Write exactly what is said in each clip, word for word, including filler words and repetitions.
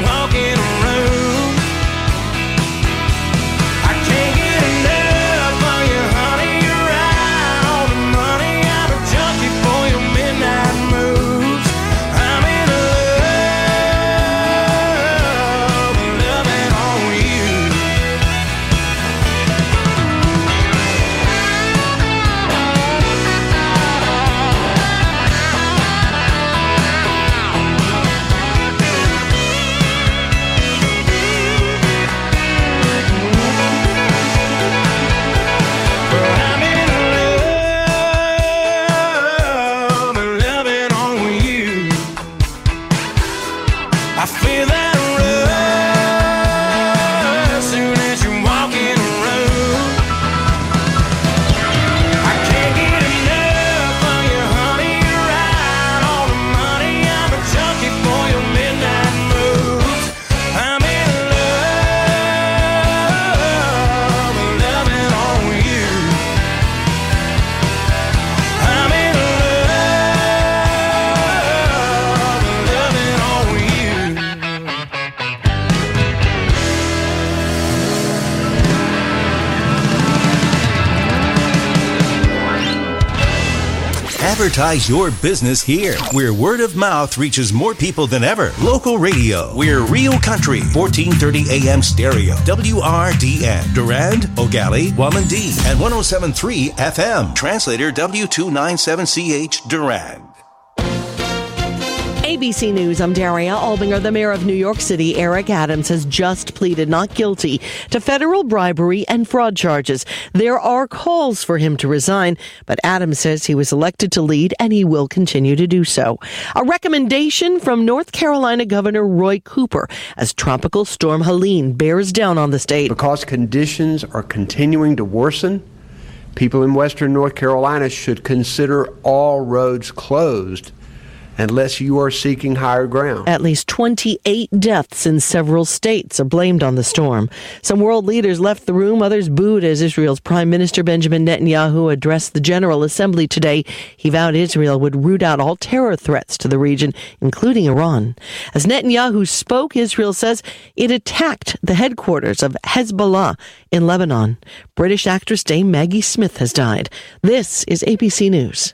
walk in a room. I can't get enough of you, honey. You're right on the money. I'm a junkie for your midnight moves. I'm in love, loving on you. I'm in love, loving on you. I feel that rush soon as you walk in the room. I can't get enough of you, honey. You're right on the money. I'm a junkie for your midnight moves. I'm in love, loving on you. I'm in love, loving on you. Advertise your business here, where word of mouth reaches more people than ever. Local radio. We're Real Country, fourteen thirty A M stereo. W R D N. Durand, Ogali, Wamandee, and one oh seven point three F M. Translator W two ninety-seven C H, Durand. A B C News, I'm Daria Albinger. The mayor of New York City, Eric Adams, has just pleaded not guilty to federal bribery and fraud charges. There are calls for him to resign, but Adams says he was elected to lead and he will continue to do so. A recommendation from North Carolina Governor Roy Cooper as Tropical Storm Helene bears down on the state. Because conditions are continuing to worsen, people in western North Carolina should consider all roads closed unless you are seeking higher ground. At least twenty-eight deaths in several states are blamed on the storm. Some world leaders left the room, others booed as Israel's Prime Minister Benjamin Netanyahu addressed the General Assembly today. He vowed Israel would root out all terror threats to the region, including Iran. As Netanyahu spoke, Israel says it attacked the headquarters of Hezbollah in Lebanon. British actress Dame Maggie Smith has died. This is A B C News.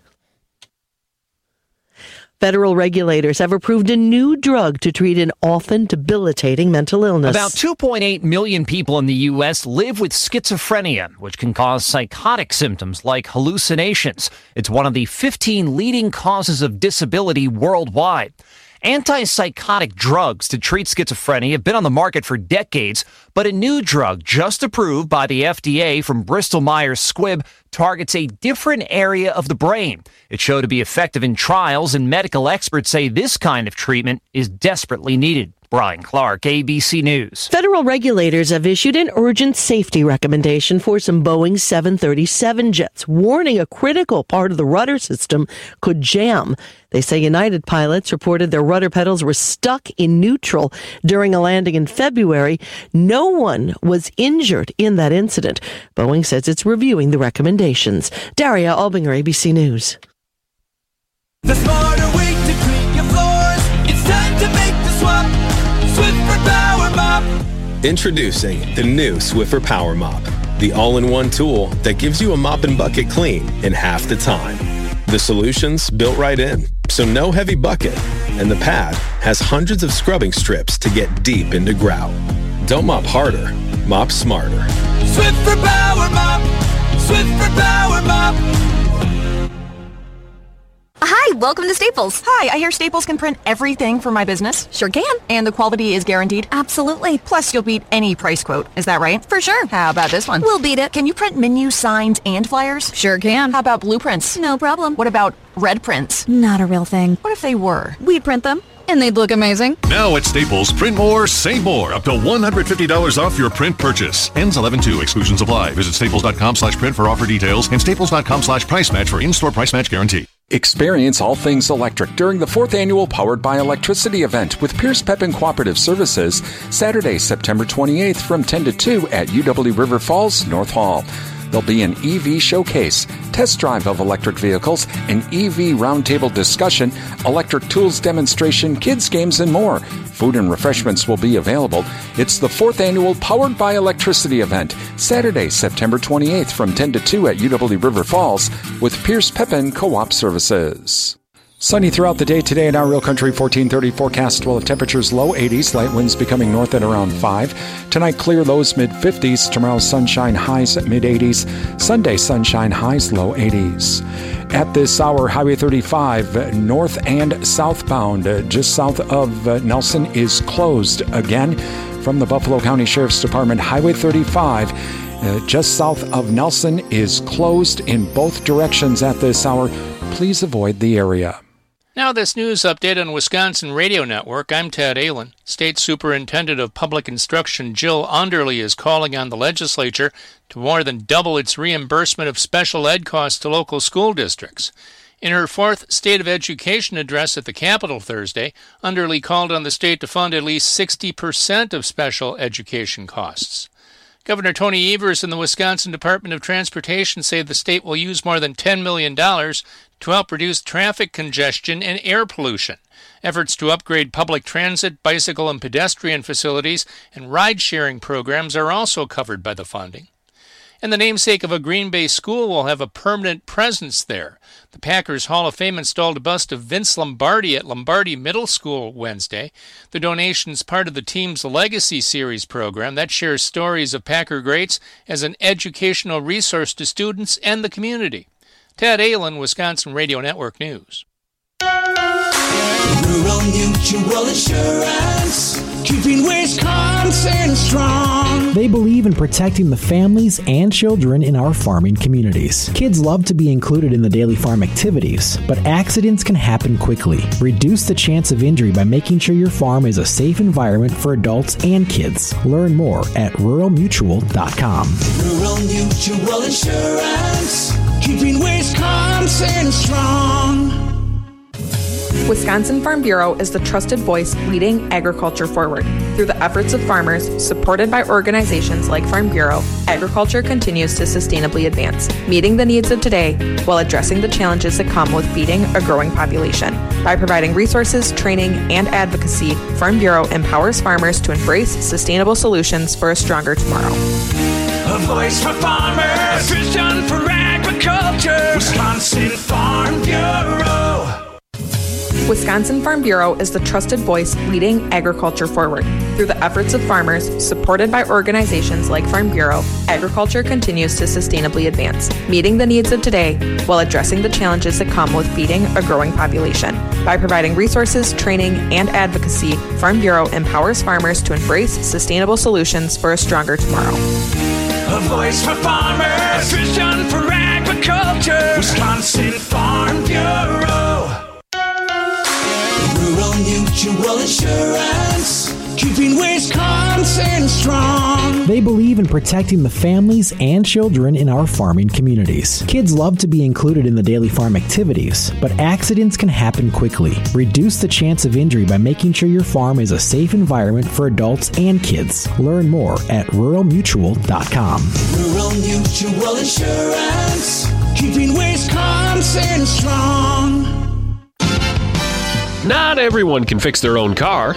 Federal regulators have approved a new drug to treat an often debilitating mental illness. About two point eight million people in the U S live with schizophrenia, which can cause psychotic symptoms like hallucinations. It's one of the fifteen leading causes of disability worldwide. Antipsychotic drugs to treat schizophrenia have been on the market for decades, but a new drug just approved by the F D A from Bristol Myers Squibb targets a different area of the brain. It showed to be effective in trials, and medical experts say this kind of treatment is desperately needed. Brian Clark, A B C News. Federal regulators have issued an urgent safety recommendation for some Boeing seven thirty-seven jets, warning a critical part of the rudder system could jam. They say United pilots reported their rudder pedals were stuck in neutral during a landing in February. No one was injured in that incident. Boeing says it's reviewing the recommendations. Daria Albinger, A B C News. The smarter way to clean your floors. It's time to make the swap. Swiffer Power Mop. Introducing the new Swiffer Power Mop, the all-in-one tool that gives you a mop and bucket clean in half the time. The solution's built right in, so no heavy bucket, and the pad has hundreds of scrubbing strips to get deep into grout. Don't mop harder, mop smarter. Swiffer Power Mop. Swiffer Power Mop. Hi, welcome to Staples. Hi, I hear Staples can print everything for my business. Sure can. And the quality is guaranteed? Absolutely. Plus, you'll beat any price quote. Is that right? For sure. How about this one? We'll beat it. Can you print menus, signs, and flyers? Sure can. How about blueprints? No problem. What about red prints? Not a real thing. What if they were? We'd print them, and they'd look amazing. Now at Staples, print more, save more. Up to one hundred fifty dollars off your print purchase. Ends eleven two. Exclusions apply. Visit staples.com slash print for offer details and staples.com slash price match for in-store price match guarantee. Experience all things electric during the fourth annual Powered by Electricity event with Pierce Pepin Cooperative Services, Saturday, September twenty-eighth from ten to two at U W River Falls, North Hall. There'll be an E V showcase, test drive of electric vehicles, an E V roundtable discussion, electric tools demonstration, kids games, and more. Food and refreshments will be available. It's the fourth annual Powered by Electricity event, Saturday, September twenty-eighth from ten to two at U W River Falls with Pierce Pepin Co-op Services. Sunny throughout the day today in our Real Country fourteen thirty forecast. Well, temperatures low eighties, light winds becoming north at around five. Tonight, clear lows mid fifties. Tomorrow, sunshine highs at mid eighties. Sunday, sunshine highs low eighties. At this hour, Highway thirty-five, north and southbound, uh, just south of uh, Nelson, is closed again. From the Buffalo County Sheriff's Department, Highway thirty-five, uh, just south of Nelson, is closed in both directions at this hour. Please avoid the area. Now this news update on Wisconsin Radio Network. I'm Ted Allen. State Superintendent of Public Instruction Jill Underly is calling on the legislature to more than double its reimbursement of special ed costs to local school districts. In her fourth State of Education address at the Capitol Thursday, Underly called on the state to fund at least sixty percent of special education costs. Governor Tony Evers and the Wisconsin Department of Transportation say the state will use more than ten million dollars to help reduce traffic congestion and air pollution. Efforts to upgrade public transit, bicycle and pedestrian facilities, and ride-sharing programs are also covered by the funding. And the namesake of a Green Bay school will have a permanent presence there. The Packers Hall of Fame installed a bust of Vince Lombardi at Lombardi Middle School Wednesday. The donation's part of the team's Legacy Series program that shares stories of Packer greats as an educational resource to students and the community. Ted Allen, Wisconsin Radio Network News. Rural Mutual Insurance, keeping Wisconsin strong. They believe in protecting the families and children in our farming communities. Kids love to be included in the daily farm activities, but accidents can happen quickly. Reduce the chance of injury by making sure your farm is a safe environment for adults and kids. Learn more at rural mutual dot com. Rural Mutual Insurance, keeping Wisconsin strong. Wisconsin Farm Bureau is the trusted voice leading agriculture forward. Through the efforts of farmers, supported by organizations like Farm Bureau, agriculture continues to sustainably advance, meeting the needs of today while addressing the challenges that come with feeding a growing population. By providing resources, training, and advocacy, Farm Bureau empowers farmers to embrace sustainable solutions for a stronger tomorrow. A voice for farmers, vision for agriculture. Wisconsin Farm Bureau. Wisconsin Farm Bureau is the trusted voice leading agriculture forward. Through the efforts of farmers, supported by organizations like Farm Bureau, agriculture continues to sustainably advance, meeting the needs of today while addressing the challenges that come with feeding a growing population. By providing resources, training, and advocacy, Farm Bureau empowers farmers to embrace sustainable solutions for a stronger tomorrow. A voice for farmers, vision for agriculture. Wisconsin Farm Bureau. Rural Mutual Insurance, keeping Wisconsin strong. They believe in protecting the families and children in our farming communities. Kids love to be included in the daily farm activities, but accidents can happen quickly. Reduce the chance of injury by making sure your farm is a safe environment for adults and kids. Learn more at rural mutual dot com. Rural Mutual Insurance, keeping Wisconsin strong. Not everyone can fix their own car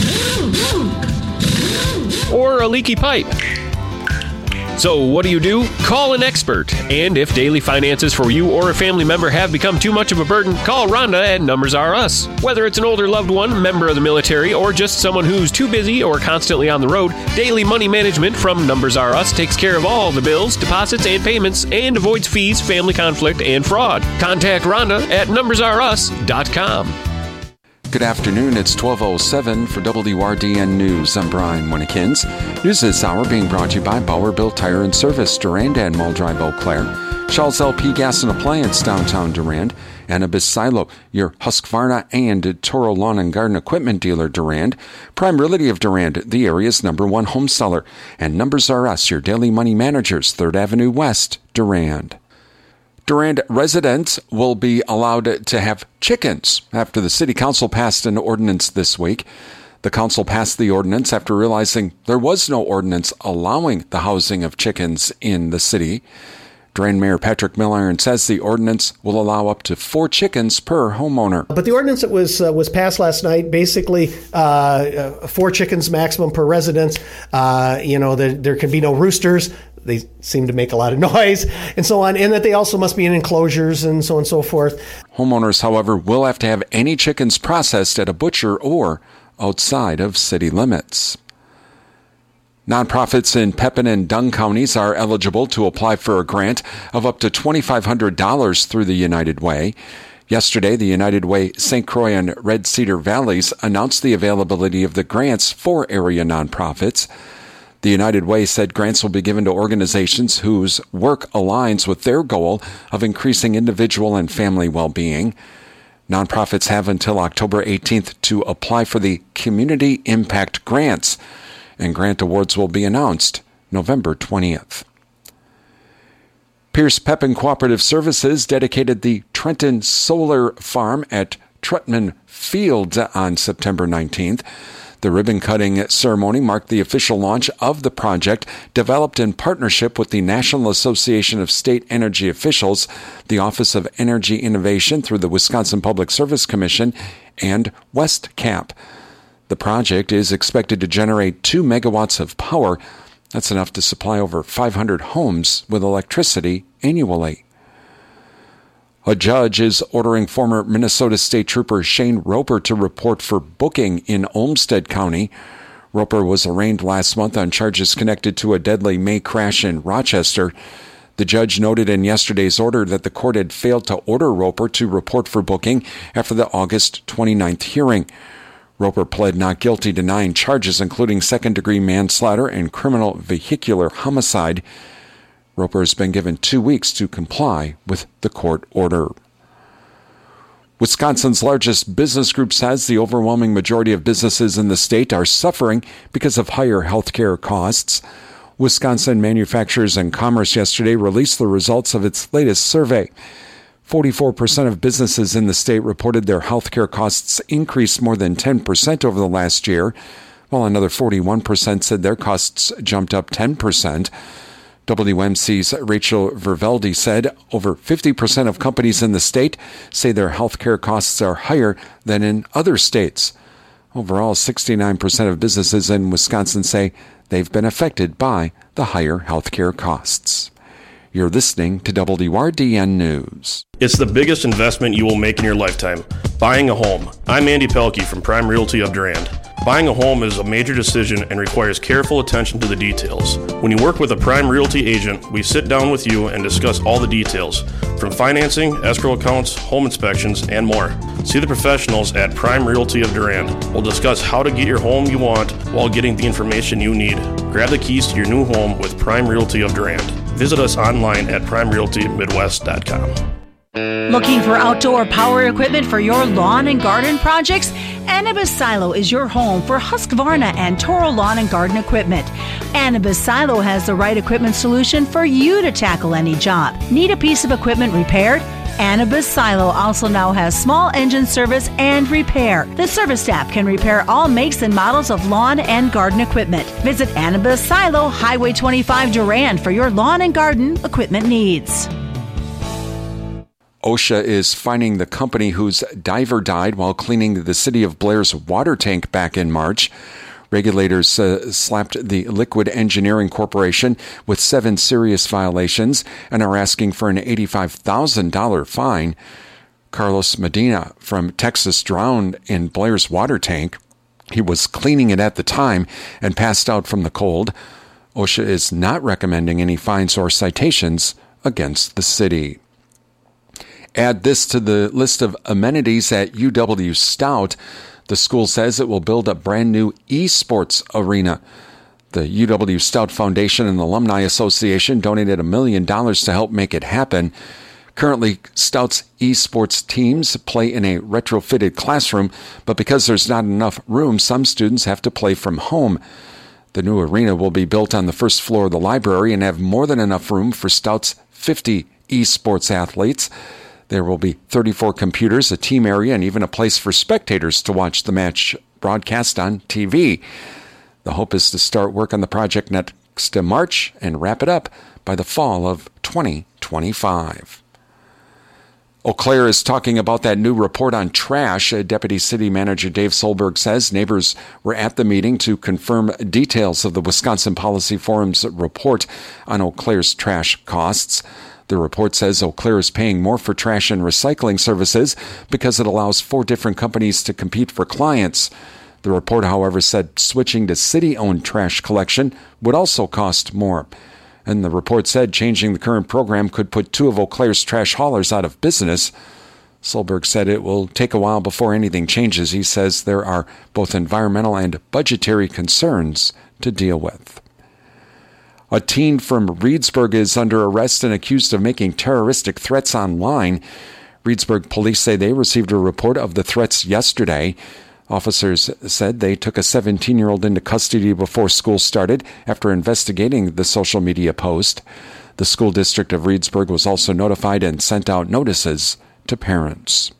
or a leaky pipe. So what do you do? Call an expert. And if daily finances for you or a family member have become too much of a burden, call Rhonda at Numbers R Us. Whether it's an older loved one, member of the military, or just someone who's too busy or constantly on the road, Daily Money Management from Numbers R Us takes care of all the bills, deposits, and payments and avoids fees, family conflict, and fraud. Contact Rhonda at numbers r us dot com. Good afternoon. It's twelve oh seven for W R D N News. I'm Brian Winnekins. News this hour being brought to you by Bauer Bill Tire and Service, Durand and Mall Drive, Eau Claire. Shell's L P Gas and Appliance, downtown Durand. Annabis Silo, your Husqvarna and Toro Lawn and Garden Equipment dealer, Durand. Prime Realty of Durand, the area's number one home seller. And Numbers R Us, your daily money managers, third Avenue West, Durand. Durand residents will be allowed to have chickens after the city council passed an ordinance this week. The council passed the ordinance after realizing there was no ordinance allowing the housing of chickens in the city. Durand Mayor Patrick Milliron says the ordinance will allow up to four chickens per homeowner. But the ordinance that was uh, was passed last night, basically uh, uh, four chickens maximum per residence. Uh, you know, there, there can be no roosters. They seem to make a lot of noise and so on, and that they also must be in enclosures and so on and so forth. Homeowners, however, will have to have any chickens processed at a butcher or outside of city limits. Nonprofits in Pepin and Dunn counties are eligible to apply for a grant of up to twenty-five hundred dollars through the United Way. Yesterday, the United Way Saint Croix and Red Cedar Valleys announced the availability of the grants for area nonprofits. The United Way said grants will be given to organizations whose work aligns with their goal of increasing individual and family well-being. Nonprofits have until October eighteenth to apply for the Community Impact Grants, and grant awards will be announced November twentieth. Pierce Pepin Cooperative Services dedicated the Trenton Solar Farm at Trutman Field on September nineteenth. The ribbon-cutting ceremony marked the official launch of the project, developed in partnership with the National Association of State Energy Officials, the Office of Energy Innovation through the Wisconsin Public Service Commission, and WestCap. The project is expected to generate two megawatts of power. That's enough to supply over five hundred homes with electricity annually. A judge is ordering former Minnesota State Trooper Shane Roper to report for booking in Olmsted County. Roper was arraigned last month on charges connected to a deadly May crash in Rochester. The judge noted in yesterday's order that the court had failed to order Roper to report for booking after the August twenty-ninth hearing. Roper pled not guilty to nine charges, including second-degree manslaughter and criminal vehicular homicide. Roper has been given two weeks to comply with the court order. Wisconsin's largest business group says the overwhelming majority of businesses in the state are suffering because of higher health care costs. Wisconsin Manufacturers and Commerce yesterday released the results of its latest survey. forty-four percent of businesses in the state reported their health care costs increased more than ten percent over the last year, while another forty-one percent said their costs jumped up ten percent. W M C's Rachel Vervelde said over fifty percent of companies in the state say their health care costs are higher than in other states. Overall, sixty-nine percent of businesses in Wisconsin say they've been affected by the higher health care costs. You're listening to W R D N News. It's the biggest investment you will make in your lifetime, buying a home. I'm Andy Pelkey from Prime Realty of Durand. Buying a home is a major decision and requires careful attention to the details. When you work with a Prime Realty agent, we sit down with you and discuss all the details, from financing, escrow accounts, home inspections, and more. See the professionals at Prime Realty of Durand. We'll discuss how to get your home you want while getting the information you need. Grab the keys to your new home with Prime Realty of Durand. Visit us online at prime realty midwest dot com. Looking for outdoor power equipment for your lawn and garden projects? Anibis Silo is your home for Husqvarna and Toro lawn and garden equipment. Anibis Silo has the right equipment solution for you to tackle any job. Need a piece of equipment repaired? Anibis Silo also now has small engine service and repair. The service staff can repair all makes and models of lawn and garden equipment. Visit Anibis Silo, Highway twenty-five Durand for your lawn and garden equipment needs. OSHA is fining the company whose diver died while cleaning the city of Blair's water tank back in March. Regulators uh, slapped the Liquid Engineering Corporation with seven serious violations and are asking for an eighty-five thousand dollars fine. Carlos Medina from Texas drowned in Blair's water tank. He was cleaning it at the time and passed out from the cold. OSHA is not recommending any fines or citations against the city. Add this to the list of amenities at U W Stout. The school says it will build a brand new esports arena. The U W Stout Foundation and the Alumni Association donated a million dollars to help make it happen. Currently, Stout's esports teams play in a retrofitted classroom, but because there's not enough room, some students have to play from home. The new arena will be built on the first floor of the library and have more than enough room for Stout's fifty esports athletes. There will be thirty-four computers, a team area, and even a place for spectators to watch the match broadcast on T V. The hope is to start work on the project next March and wrap it up by the fall of twenty twenty. twenty-five. Eau Claire is talking about that new report on trash. Deputy City Manager Dave Solberg says neighbors were at the meeting to confirm details of the Wisconsin Policy Forum's report on Eau Claire's trash costs. The report says Eau Claire is paying more for trash and recycling services because it allows four different companies to compete for clients. The report, however, said switching to city-owned trash collection would also cost more. And the report said changing the current program could put two of Eau Claire's trash haulers out of business. Solberg said it will take a while before anything changes. He says there are both environmental and budgetary concerns to deal with. A teen from Reedsburg is under arrest and accused of making terroristic threats online. Reedsburg police say they received a report of the threats yesterday. Officers said they took a seventeen-year-old into custody before school started after investigating the social media post. The school district of Reedsburg was also notified and sent out notices to parents.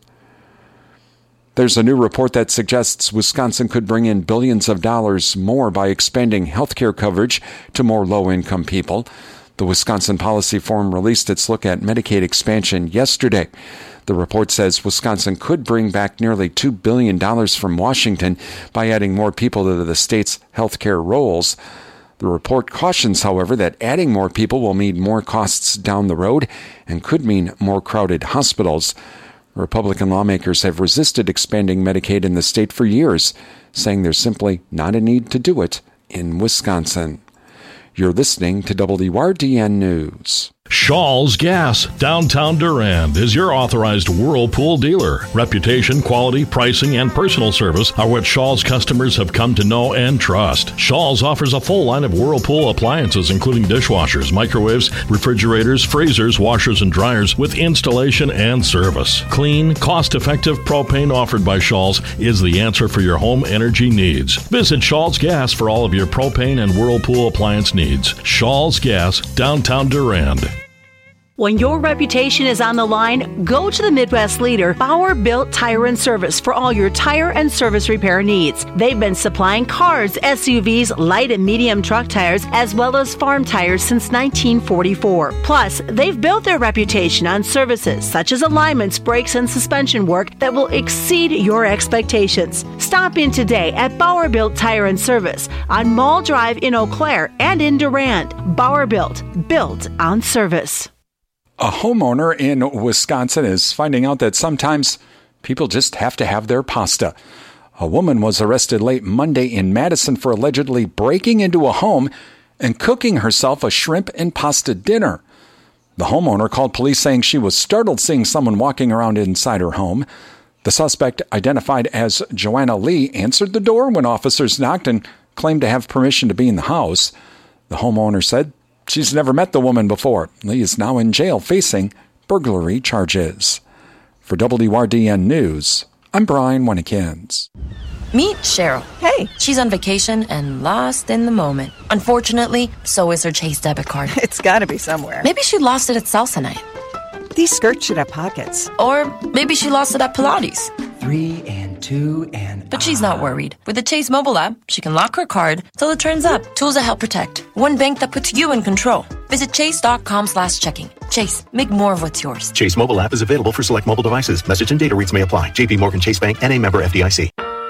There's a new report that suggests Wisconsin could bring in billions of dollars more by expanding health care coverage to more low-income people. The Wisconsin Policy Forum released its look at Medicaid expansion yesterday. The report says Wisconsin could bring back nearly two billion dollars from Washington by adding more people to the state's health care rolls. The report cautions, however, that adding more people will mean more costs down the road and could mean more crowded hospitals. Republican lawmakers have resisted expanding Medicaid in the state for years, saying there's simply not a need to do it in Wisconsin. You're listening to W R D N News. Shaw's Gas, downtown Durand, is your authorized Whirlpool dealer. Reputation, quality, pricing, and personal service are what Shaw's customers have come to know and trust. Shaw's offers a full line of Whirlpool appliances, including dishwashers, microwaves, refrigerators, freezers, washers, and dryers, with installation and service. Clean, cost-effective propane offered by Shaw's is the answer for your home energy needs. Visit Shaw's Gas for all of your propane and Whirlpool appliance needs. Shaw's Gas, downtown Durand. When your reputation is on the line, go to the Midwest leader, Bauer Built Tire and Service, for all your tire and service repair needs. They've been supplying cars, S U Vs, light and medium truck tires, as well as farm tires since nineteen forty-four. Plus, they've built their reputation on services such as alignments, brakes, and suspension work that will exceed your expectations. Stop in today at Bauer Built Tire and Service on Mall Drive in Eau Claire and in Durand. Bauer Built, built on service. A homeowner in Wisconsin is finding out that sometimes people just have to have their pasta. A woman was arrested late Monday in Madison for allegedly breaking into a home and cooking herself a shrimp and pasta dinner. The homeowner called police saying she was startled seeing someone walking around inside her home. The suspect, identified as Joanna Lee, answered the door when officers knocked and claimed to have permission to be in the house. The homeowner said she's never met the woman before. Lee is now in jail facing burglary charges. For W R D N News, I'm Brian Winnikins. Meet Cheryl. Hey. She's on vacation and lost in the moment. Unfortunately, so is her Chase debit card. It's gotta be somewhere. Maybe she lost it at salsa night. These skirts should have pockets. Or maybe she lost it at Pilates. Three and two and... But she's not worried. With the Chase mobile app, she can lock her card till it turns up. Tools that help protect. One bank that puts you in control. Visit chase.com slash checking. Chase, make more of what's yours. Chase mobile app is available for select mobile devices. Message and data rates may apply. J P Morgan Chase Bank and a member F D I C.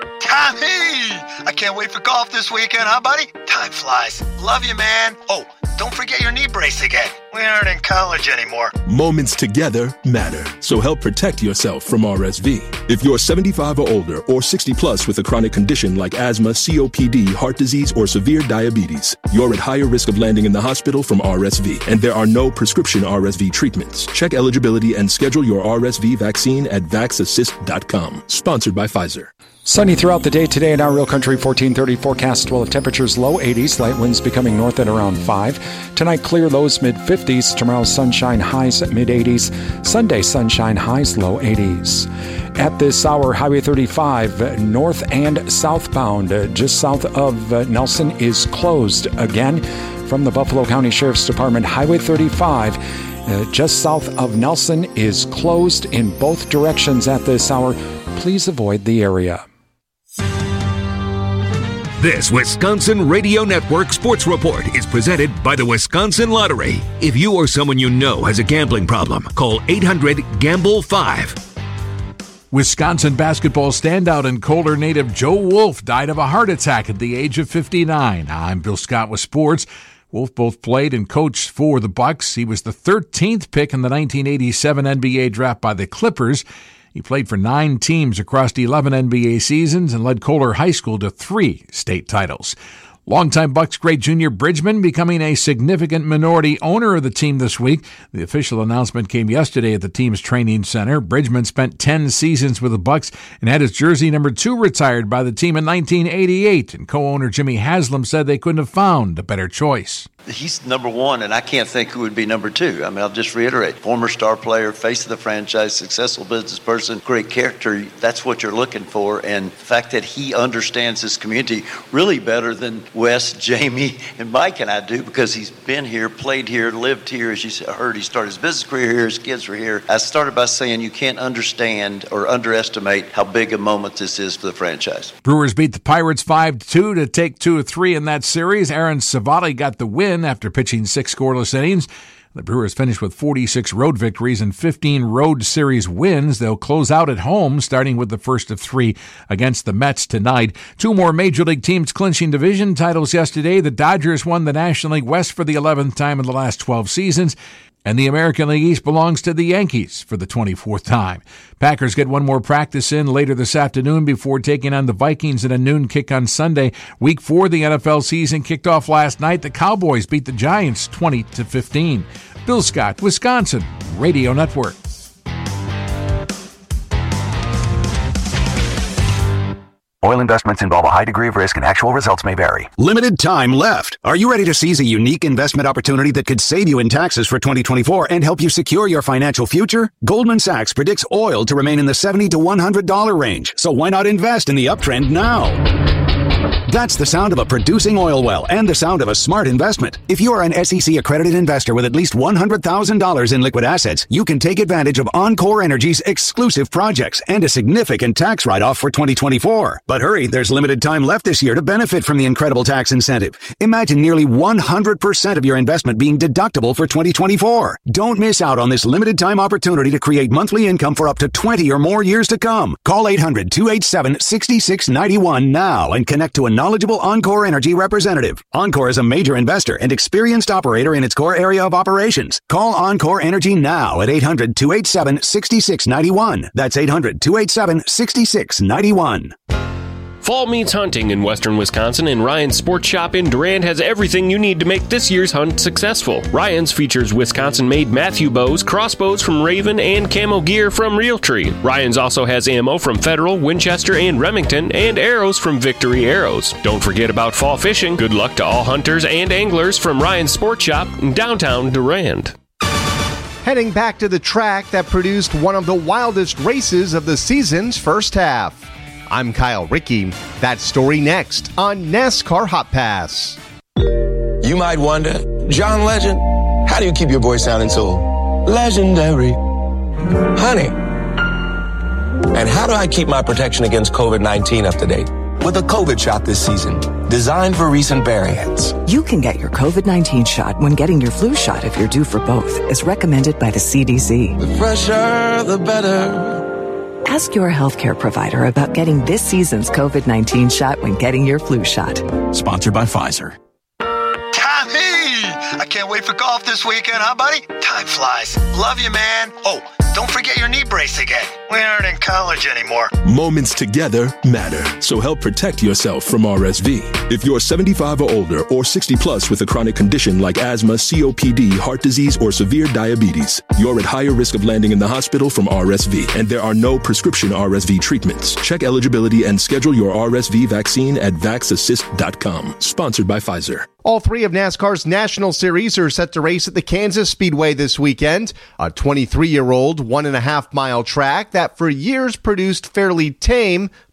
Tommy! I can't wait for golf this weekend, huh, buddy? Time flies. Love you, man. Oh, don't forget your knee brace again. We aren't in college anymore. Moments together matter, so help protect yourself from R S V. If you're seventy-five or older or sixty plus with a chronic condition like asthma, C O P D, heart disease, or severe diabetes, you're at higher risk of landing in the hospital from R S V, and there are no prescription R S V treatments. Check eligibility and schedule your R S V vaccine at vax assist dot com. Sponsored by Pfizer. Sunny throughout the day today in our Real Country fourteen thirty forecast. Well, temperatures low eighties, light winds becoming north at around five. Tonight, clear lows mid fifties. Tomorrow, sunshine highs at mid eighties. Sunday, sunshine highs low eighties. At this hour, Highway thirty-five, north and southbound, uh, just south of uh, Nelson, is closed again. From the Buffalo County Sheriff's Department, Highway thirty-five, uh, just south of Nelson, is closed in both directions at this hour. Please avoid the area. This Wisconsin Radio Network Sports Report is presented by the Wisconsin Lottery. If you or someone you know has a gambling problem, call eight hundred gamble five. Wisconsin basketball standout and Kohler native Joe Wolf died of a heart attack at the age of fifty-nine. I'm Bill Scott with sports. Wolf both played and coached for the Bucks. He was the thirteenth pick in the nineteen eighty-seven N B A draft by the Clippers. He played for nine teams across eleven N B A seasons and led Kohler High School to three state titles. Longtime Bucks great Junior Bridgman becoming a significant minority owner of the team this week. The official announcement came yesterday at the team's training center. Bridgman spent ten seasons with the Bucks and had his jersey number two retired by the team in nineteen eighty-eight, and co-owner Jimmy Haslam said they couldn't have found a better choice. He's number one, and I can't think who would be number two. I mean, I'll just reiterate. Former star player, face of the franchise, successful business person, great character. That's what you're looking for. And the fact that he understands this community really better than Wes, Jamie, and Mike and I do, because he's been here, played here, lived here. As you heard, he started his business career here, his kids were here. I started by saying you can't understand or underestimate how big a moment this is for the franchise. Brewers beat the Pirates five to two to take two of three in that series. Aaron Savali got the win after pitching six scoreless innings. The Brewers finished with forty-six road victories and fifteen road series wins. They'll close out at home, starting with the first of three against the Mets tonight. Two more Major League teams clinching division titles yesterday. The Dodgers won the National League West for the eleventh time in the last twelve seasons. And the American League East belongs to the Yankees for the twenty-fourth time. Packers get one more practice in later this afternoon before taking on the Vikings in a noon kick on Sunday. Week four of the N F L season kicked off last night. The Cowboys beat the Giants twenty to fifteen. Bill Scott, Wisconsin Radio Network. Oil investments involve a high degree of risk and actual results may vary. Limited time left. Are you ready to seize a unique investment opportunity that could save you in taxes for twenty twenty-four and help you secure your financial future? Goldman Sachs predicts oil to remain in the seventy to one hundred dollars range. So why not invest in the uptrend now? That's the sound of a producing oil well and the sound of a smart investment. If you are an S E C accredited investor with at least one hundred thousand dollars in liquid assets, you can take advantage of Encore Energy's exclusive projects and a significant tax write-off for twenty twenty-four. But hurry, there's limited time left this year to benefit from the incredible tax incentive. Imagine nearly one hundred percent of your investment being deductible for twenty twenty-four. Don't miss out on this limited time opportunity to create monthly income for up to twenty or more years to come. Call eight hundred, two eight seven, six six nine one now and connect to a knowledgeable Encore Energy representative. Encore is a major investor and experienced operator in its core area of operations. Call Encore Energy now at eight hundred, two eight seven, six six nine one. That's eight hundred, two eight seven, six six nine one. Fall means hunting in western Wisconsin, and Ryan's Sports Shop in Durand has everything you need to make this year's hunt successful. Ryan's features Wisconsin-made Matthew bows, crossbows from Raven, and camo gear from Realtree. Ryan's also has ammo from Federal, Winchester, and Remington, and arrows from Victory Arrows. Don't forget about fall fishing. Good luck to all hunters and anglers from Ryan's Sports Shop in downtown Durand. Heading back to the track that produced one of the wildest races of the season's first half. I'm Kyle Rickey. That story next on NASCAR Hot Pass. You might wonder, John Legend, how do you keep your voice sounding so legendary? Honey. And how do I keep my protection against covid nineteen up to date? With a COVID shot this season, designed for recent variants. You can get your covid nineteen shot when getting your flu shot if you're due for both, as recommended by the C D C. The fresher, the better. Ask your healthcare provider about getting this season's covid nineteen shot when getting your flu shot. Sponsored by Pfizer. Tommy! I can't wait for golf this weekend, huh, buddy? Time flies. Love you, man. Oh, don't forget your knee brace again. We aren't in college anymore. Moments together matter, so help protect yourself from R S V. If you're seventy-five or older or sixty plus with a chronic condition like asthma, C O P D, heart disease, or severe diabetes, you're at higher risk of landing in the hospital from R S V, and there are no prescription R S V treatments. Check eligibility and schedule your R S V vaccine at vax assist dot com. Sponsored by Pfizer. All three of NASCAR's National Series are set to race at the Kansas Speedway this weekend, a twenty-three-year-old one and a half mile track that for years produced fairly tame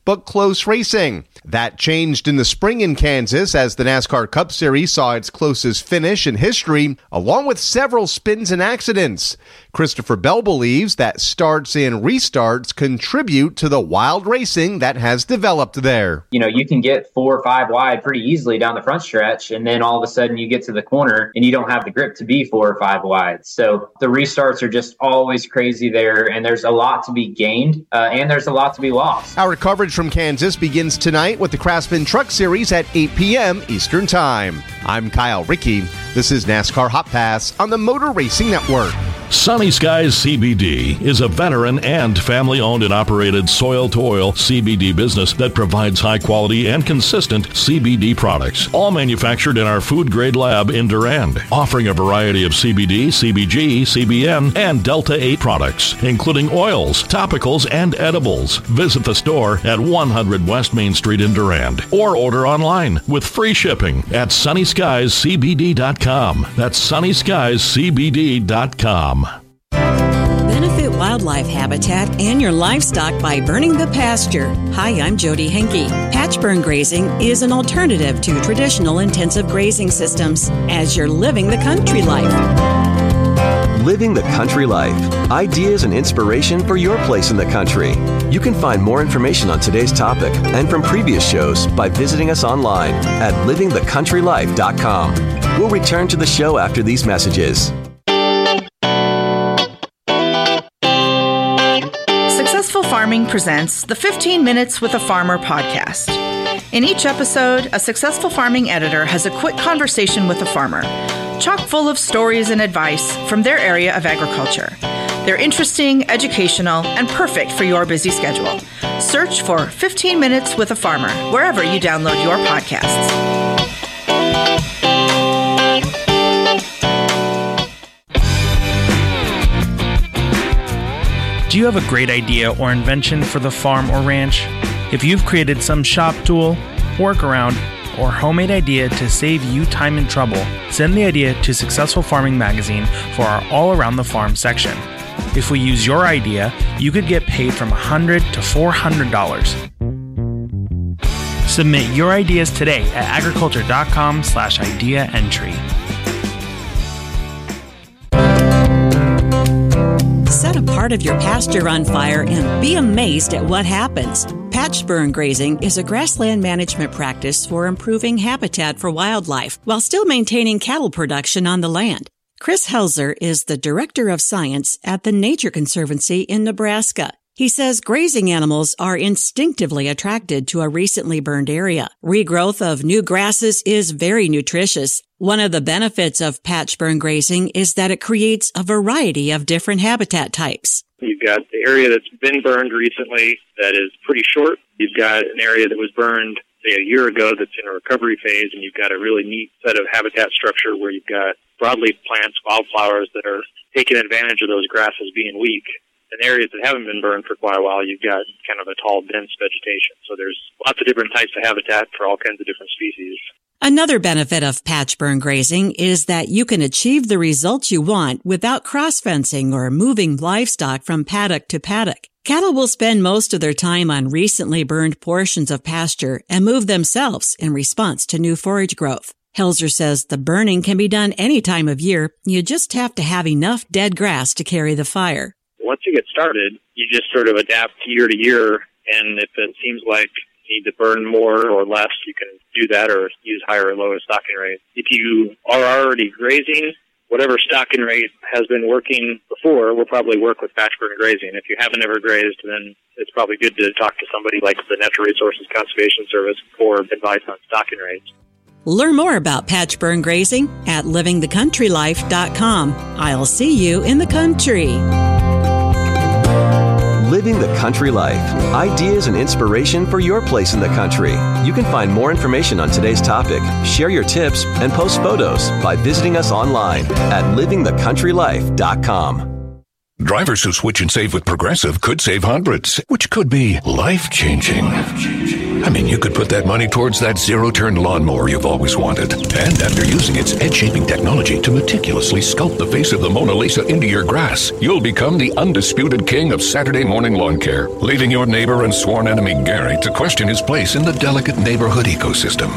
but close racing. That changed in the spring in Kansas as the NASCAR Cup Series saw its closest finish in history, along with several spins and accidents. Christopher Bell believes that starts and restarts contribute to the wild racing that has developed there. You know, you can get four or five wide pretty easily down the front stretch, and then all of a sudden you get to the corner and you don't have the grip to be four or five wide. So the restarts are just always crazy there, and there's a lot to be gained, uh, and there's a lot to be lost. Our coverage from Kansas begins tonight with the Craftsman Truck Series at eight p.m. Eastern Time. I'm Kyle Rickey. This is NASCAR Hot Pass on the Motor Racing Network. Sunny Skies C B D is a veteran and family-owned and operated soil-to-oil C B D business that provides high-quality and consistent C B D products, all manufactured in our food-grade lab in Durand, offering a variety of C B D, C B G, C B N, and Delta eight products, including oils, topicals, and edibles. Visit the store at one hundred West Main Street in Durand, or order online with free shipping at sunny skies c b d dot com. That's sunny skies c b d dot com. Benefit wildlife habitat and your livestock by burning the pasture. Hi, I'm Jody Henke. Patch burn grazing is an alternative to traditional intensive grazing systems as you're living the country life. Living the Country Life. Ideas and inspiration for your place in the country. You can find more information on today's topic and from previous shows by visiting us online at living the country life dot com. We'll return to the show after these messages. Successful Farming presents the fifteen Minutes with a Farmer podcast. In each episode, a successful farming editor has a quick conversation with a farmer, chock full of stories and advice from their area of agriculture. They're interesting, educational, and perfect for your busy schedule. Search for fifteen Minutes with a Farmer wherever you download your podcasts. Do you have a great idea or invention for the farm or ranch? If you've created some shop tool, workaround, or homemade idea to save you time and trouble, send the idea to Successful Farming Magazine for our All Around the Farm section. If we use your idea, you could get paid from one hundred dollars to four hundred dollars. Submit your ideas today at agriculture.com slash idea entry. Set a part of your pasture on fire and be amazed at what happens. Patch burn grazing is a grassland management practice for improving habitat for wildlife while still maintaining cattle production on the land. Chris Helzer is the Director of Science at the Nature Conservancy in Nebraska. He says grazing animals are instinctively attracted to a recently burned area. Regrowth of new grasses is very nutritious. One of the benefits of patch burn grazing is that it creates a variety of different habitat types. You've got the area that's been burned recently that is pretty short. You've got an area that was burned, say, a year ago that's in a recovery phase, and you've got a really neat set of habitat structure where you've got broadleaf plants, wildflowers that are taking advantage of those grasses being weak. In areas that haven't been burned for quite a while, you've got kind of a tall, dense vegetation. So there's lots of different types of habitat for all kinds of different species. Another benefit of patch burn grazing is that you can achieve the results you want without cross-fencing or moving livestock from paddock to paddock. Cattle will spend most of their time on recently burned portions of pasture and move themselves in response to new forage growth. Helzer says the burning can be done any time of year. You just have to have enough dead grass to carry the fire. Once you get started, you just sort of adapt year to year, and if it seems like you need to burn more or less, you can do that or use higher or lower stocking rate. If you are already grazing, whatever stocking rate has been working before will probably work with patch burn grazing. If you haven't ever grazed, then it's probably good to talk to somebody like the Natural Resources Conservation Service for advice on stocking rates. Learn more about patch burn grazing at living the country life dot com. I'll see you in the country. Living the Country Life. Ideas and inspiration for your place in the country. You can find more information on today's topic, share your tips, and post photos by visiting us online at living the country life dot com. Drivers who switch and save with Progressive could save hundreds, which could be life-changing. I mean, you could put that money towards that zero-turn lawnmower you've always wanted. And after using its edge-shaping technology to meticulously sculpt the face of the Mona Lisa into your grass, you'll become the undisputed king of Saturday morning lawn care, leaving your neighbor and sworn enemy Gary to question his place in the delicate neighborhood ecosystem.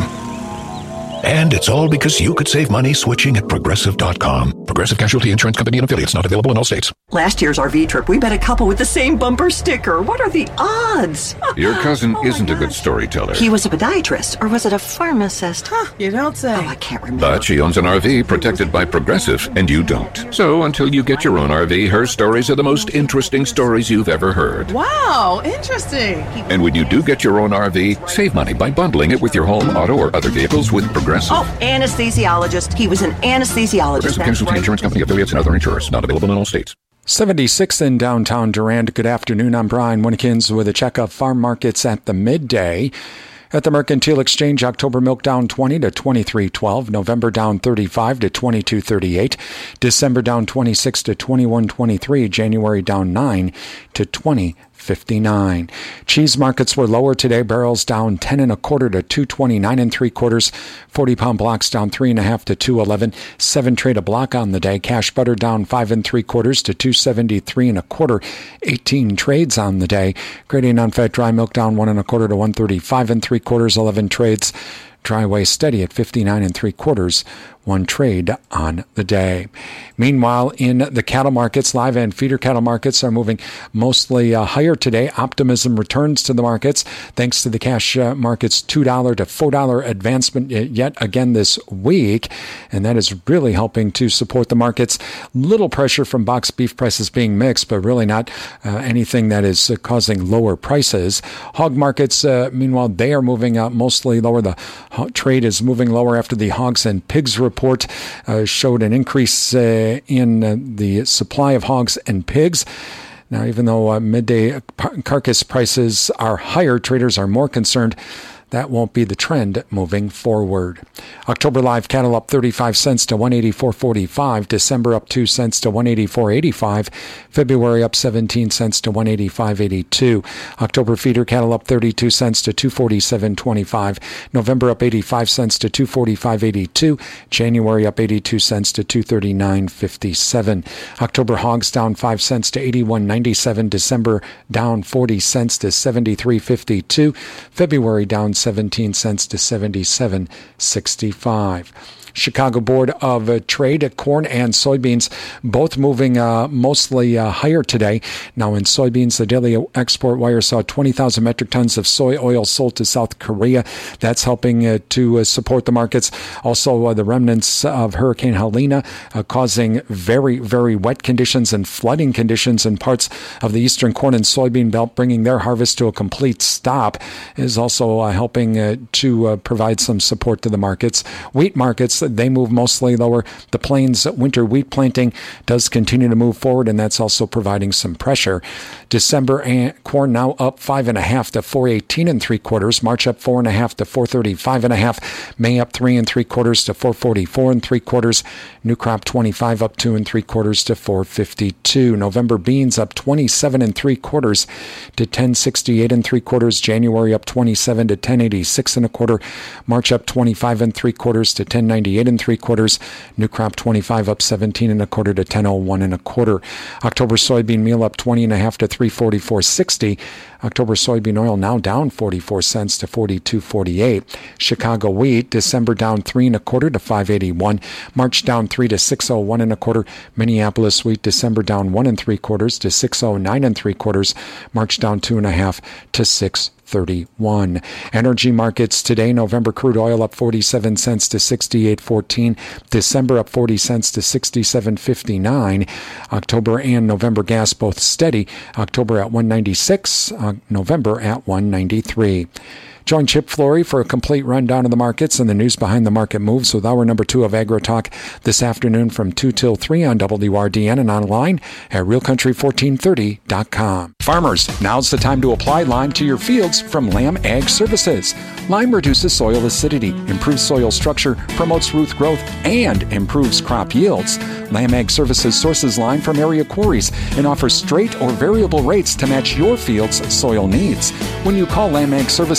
And it's all because you could save money switching at Progressive dot com. Progressive Casualty Insurance Company and affiliates, not available in all states. Last year's R V trip, we met a couple with the same bumper sticker. What are the odds? Your cousin oh isn't a good storyteller. He was a podiatrist, or was it a pharmacist? Huh, you don't say. Oh, I can't remember. But she owns an R V protected by Progressive, and you don't. So until you get your own R V, her stories are the most interesting stories you've ever heard. Wow, interesting. And when you do get your own R V, save money by bundling it with your home, auto, or other vehicles with Progressive. Oh, anesthesiologist. He was an anesthesiologist. Progressive Casualty Insurance Company, affiliates, and other insurers. Not available in all states. seventy-six in downtown Durand. Good afternoon. I'm Brian Winnekins with a check of farm markets at the midday. At the Mercantile Exchange, October milk down twenty to twenty-three twelve. November down thirty-five to twenty-two thirty-eight. December down twenty-six to twenty-one twenty-three. January down nine to twenty fifty-nine. Cheese markets were lower today. Barrels down ten and a quarter to two twenty-nine and three quarters. forty pound blocks down three and a half to two eleven. Seven trade a block on the day. Cash butter down five and three quarters to two seventy-three and a quarter. eighteen trades on the day. Gradient unfed dry milk down one and a quarter to one thirty-five and three quarters. eleven trades. Dry whey steady at fifty-nine and three quarters. One trade on the day. Meanwhile, in the cattle markets, live and feeder cattle markets are moving mostly uh, higher today. Optimism returns to the markets thanks to the cash uh, markets two dollars to four dollars advancement yet again this week. And that is really helping to support the markets. Little pressure from box beef prices being mixed, but really not uh, anything that is uh, causing lower prices. Hog markets, uh, meanwhile, they are moving uh, mostly lower. The ho- trade is moving lower after the hogs and pigs report. Report uh, showed an increase uh, in uh, the supply of hogs and pigs. Now, even though uh, midday carcass prices are higher, traders are more concerned that won't be the trend moving forward. October live cattle up thirty-five cents to one eighty-four forty-five. December up two cents to one eighty-four eighty-five. February up seventeen cents to one eighty-five eighty-two. October feeder cattle up thirty-two cents to two forty-seven twenty-five. November up eighty-five cents to two forty-five eighty-two. January up eighty-two cents to two thirty-nine fifty-seven. October hogs down five cents to eighty-one ninety-seven. December down forty cents to seventy-three fifty-two. February down seventeen cents to seventy-seven sixty-five. Chicago Board of uh, Trade, corn and soybeans, both moving uh, mostly uh, higher today. Now in soybeans, the daily export wire saw twenty thousand metric tons of soy oil sold to South Korea. That's helping uh, to uh, support the markets. Also, uh, the remnants of Hurricane Helene uh, causing very, very wet conditions and flooding conditions in parts of the eastern corn and soybean belt, bringing their harvest to a complete stop, is also uh, helping uh, to uh, provide some support to the markets. Wheat markets, they move mostly lower. The Plains winter wheat planting does continue to move forward, and that's also providing some pressure. December and corn now up five and a half to four eighteen and three quarters. March up four and a half to four thirty-five and a half. May up three and three quarters to four forty-four and three quarters. New crop twenty-five up two and three quarters to four fifty-two. November beans up twenty-seven and three quarters to ten sixty-eight and three quarters. January up twenty-seven to ten eighty-six and a quarter. March up twenty-five and three quarters to ten ninety-eight and three quarters. New crop twenty-five up seventeen and a quarter to ten oh one and a quarter. October soybean meal up twenty and a half to three forty-four sixty. October soybean oil now down forty-four cents to forty-two forty-eight. Chicago wheat, December down three and a quarter to five eighty-one. March down three to six oh one and a quarter. Minneapolis wheat, December down one and three quarters to six oh nine and three quarters. March down two and a half to six thirty-one. Energy markets today, November crude oil up forty-seven cents to sixty-eight fourteen. December up forty cents to sixty-seven fifty-nine. October and November gas both steady. October at one ninety-six, uh, November at one ninety-three. Join Chip Flory for a complete rundown of the markets and the news behind the market moves with hour number two of Agro Talk this afternoon from two till three on W R D N and online at real country fourteen thirty dot com. Farmers, now's the time to apply Lime to your fields from Lamb Ag Services. Lime reduces soil acidity, improves soil structure, promotes root growth, and improves crop yields. Lamb Ag Services sources lime from area quarries and offers straight or variable rates to match your field's soil needs. When you call Lamb Ag Services,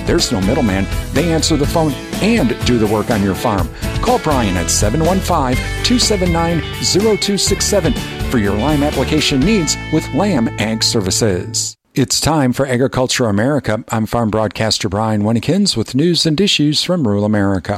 There's no middleman. They answer the phone and do the work on your farm. Call Brian at seven one five, two seven nine, zero two six seven for your lime application needs with Lamb Ag Services. It's time for Agriculture America. I'm farm broadcaster Brian Winnekins with news and issues from rural America.